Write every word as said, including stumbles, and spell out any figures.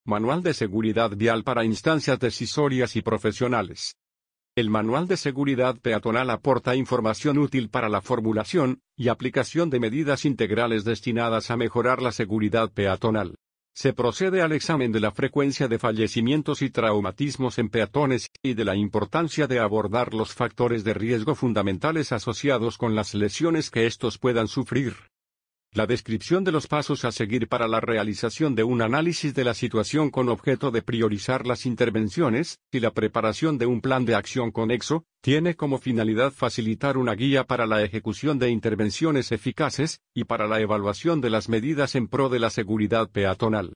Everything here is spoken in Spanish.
Manual de Seguridad Vial para Instancias Decisorias y Profesionales. El Manual de Seguridad Peatonal aporta información útil para la formulación y aplicación de medidas integrales destinadas a mejorar la seguridad peatonal. Se procede al examen de la frecuencia de fallecimientos y traumatismos en peatones y de la importancia de abordar los factores de riesgo fundamentales asociados con las lesiones que estos puedan sufrir. La descripción de los pasos a seguir para la realización de un análisis de la situación con objeto de priorizar las intervenciones, y la preparación de un plan de acción conexo, tiene como finalidad facilitar una guía para la ejecución de intervenciones eficaces, y para la evaluación de las medidas en pro de la seguridad peatonal.